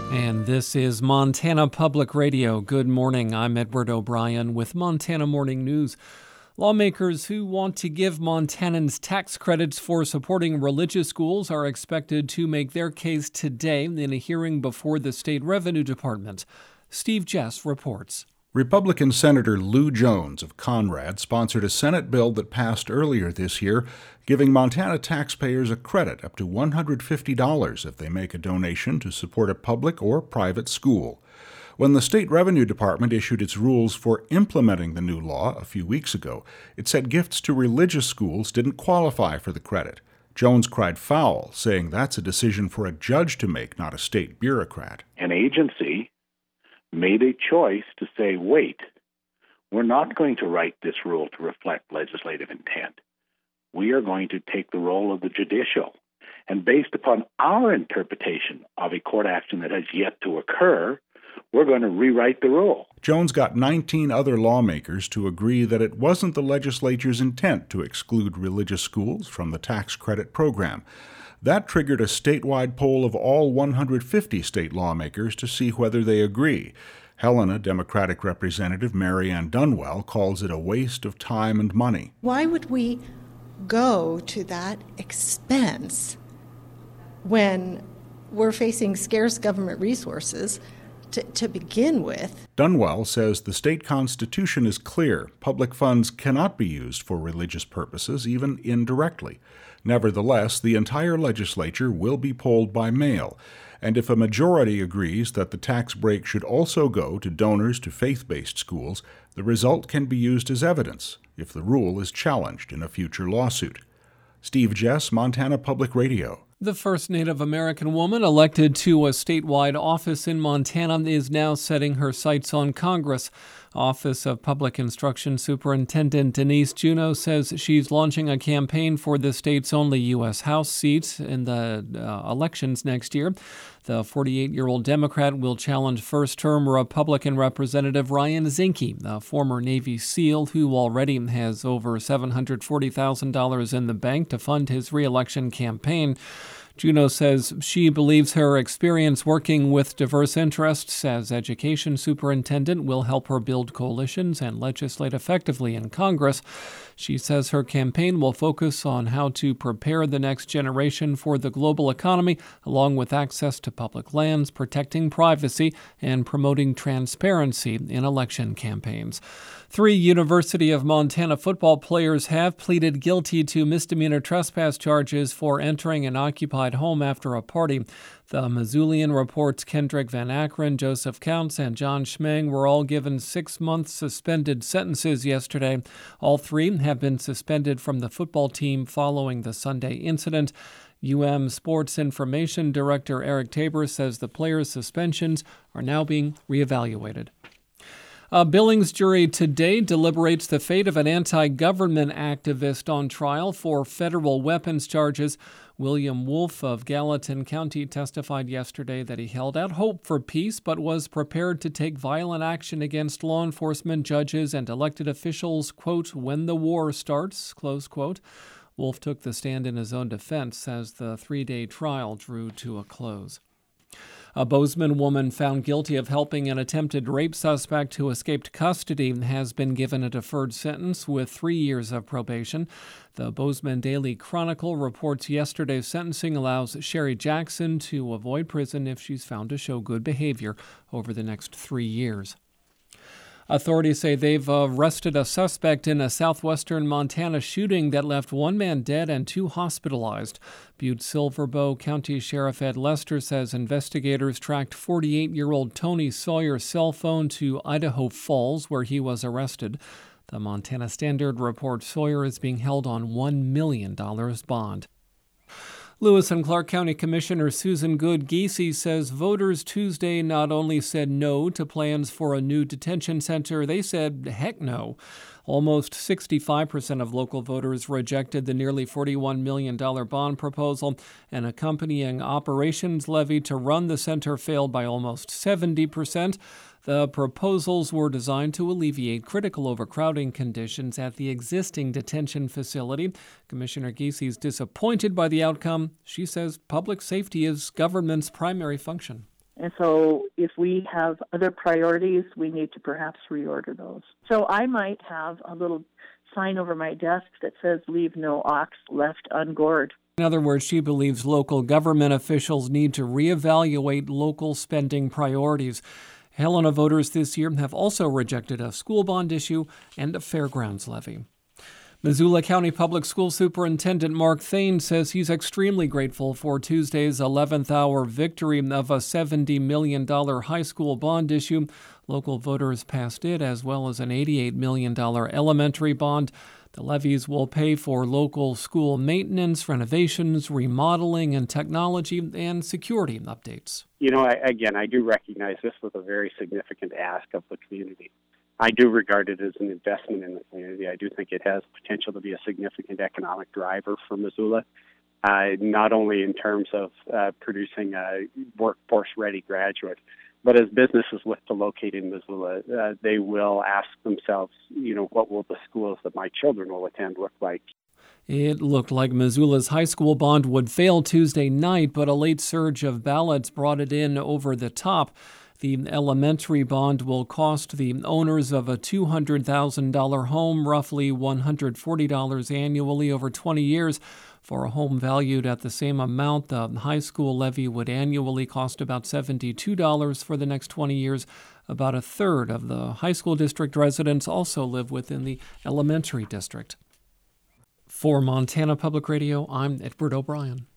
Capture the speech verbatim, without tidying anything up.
And this is Montana Public Radio. Good morning. I'm Edward O'Brien with Montana Morning News. Lawmakers who want to give Montanans tax credits for supporting religious schools are expected to make their case today in a hearing before the State Revenue Department. Steve Jess reports. Republican Senator Lou Jones of Conrad sponsored a Senate bill that passed earlier this year, giving Montana taxpayers a credit up to one hundred fifty dollars if they make a donation to support a public or private school. When the State Revenue Department issued its rules for implementing the new law a few weeks ago, it said gifts to religious schools didn't qualify for the credit. Jones cried foul, saying that's a decision for a judge to make, not a state bureaucrat. An agency made a choice to say, wait, we're not going to write this rule to reflect legislative intent. We are going to take the role of the judicial. And based upon our interpretation of a court action that has yet to occur, we're going to rewrite the rule. Jones got nineteen other lawmakers to agree that it wasn't the legislature's intent to exclude religious schools from the tax credit program. That triggered a statewide poll of all one hundred fifty state lawmakers to see whether they agree. Helena Democratic Representative Mary Ann Dunwell calls it a waste of time and money. Why would we go to that expense when we're facing scarce government resources to, to begin with? Dunwell says the state constitution is clear. Public funds cannot be used for religious purposes, even indirectly. Nevertheless, the entire legislature will be polled by mail, and if a majority agrees that the tax break should also go to donors to faith-based schools, the result can be used as evidence if the rule is challenged in a future lawsuit. Steve Jess, Montana Public Radio. The first Native American woman elected to a statewide office in Montana is now setting her sights on Congress. Office of Public Instruction Superintendent Denise Juneau says she's launching a campaign for the state's only U S House seat in the uh, elections next year. The forty-eight-year-old Democrat will challenge first-term Republican Representative Ryan Zinke, a former Navy SEAL who already has over seven hundred forty thousand dollars in the bank to fund his re-election campaign. Juneau says she believes her experience working with diverse interests as education superintendent will help her build coalitions and legislate effectively in Congress. She says her campaign will focus on how to prepare the next generation for the global economy, along with access to public lands, protecting privacy, and promoting transparency in election campaigns. Three University of Montana football players have pleaded guilty to misdemeanor trespass charges for entering an occupied home after a party. The Missoulian reports Kendrick Van Akron, Joseph Counts, and John Schmeng were all given six-month suspended sentences yesterday. All three have been suspended from the football team following the Sunday incident. U M Sports Information Director Eric Tabor says the players' suspensions are now being reevaluated. A Billings jury today deliberates the fate of an anti-government activist on trial for federal weapons charges. William Wolf of Gallatin County testified yesterday that he held out hope for peace but was prepared to take violent action against law enforcement, judges, and elected officials, quote, when the war starts, close quote. Wolf took the stand in his own defense as the three-day trial drew to a close. A Bozeman woman found guilty of helping an attempted rape suspect who escaped custody has been given a deferred sentence with three years of probation. The Bozeman Daily Chronicle reports yesterday's sentencing allows Sherry Jackson to avoid prison if she's found to show good behavior over the next three years. Authorities say they've arrested a suspect in a southwestern Montana shooting that left one man dead and two hospitalized. Butte-Silverbow County Sheriff Ed Lester says investigators tracked forty-eight-year-old Tony Sawyer's cell phone to Idaho Falls, where he was arrested. The Montana Standard reports Sawyer is being held on one million dollars bond. Lewis and Clark County Commissioner Susan Good-Giese says voters Tuesday not only said no to plans for a new detention center, they said heck no. Almost sixty-five percent of local voters rejected the nearly forty-one million dollars bond proposal. An accompanying operations levy to run the center failed by almost seventy percent. The proposals were designed to alleviate critical overcrowding conditions at the existing detention facility. Commissioner Giese is disappointed by the outcome. She says public safety is government's primary function. And so if we have other priorities, we need to perhaps reorder those. So I might have a little sign over my desk that says, leave no ox left ungored. In other words, she believes local government officials need to reevaluate local spending priorities. Helena voters this year have also rejected a school bond issue and a fairgrounds levy. Missoula County Public School Superintendent Mark Thane says he's extremely grateful for Tuesday's eleventh hour victory of a seventy million dollars high school bond issue. Local voters passed it, as well as an eighty-eight million dollars elementary bond. The levies will pay for local school maintenance, renovations, remodeling, and technology and security updates. You know, I, again, I do recognize this was a very significant ask of the community. I do regard it as an investment in the community. I do think it has potential to be a significant economic driver for Missoula, uh, not only in terms of uh, producing a workforce-ready graduate, but as businesses look to locate in Missoula, uh, they will ask themselves, you know, what will the schools that my children will attend look like? It looked like Missoula's high school bond would fail Tuesday night, but a late surge of ballots brought it in over the top. The elementary bond will cost the owners of a two hundred thousand dollars home roughly one hundred forty dollars annually over twenty years. For a home valued at the same amount, the high school levy would annually cost about seventy-two dollars for the next twenty years. About a third of the high school district residents also live within the elementary district. For Montana Public Radio, I'm Edward O'Brien.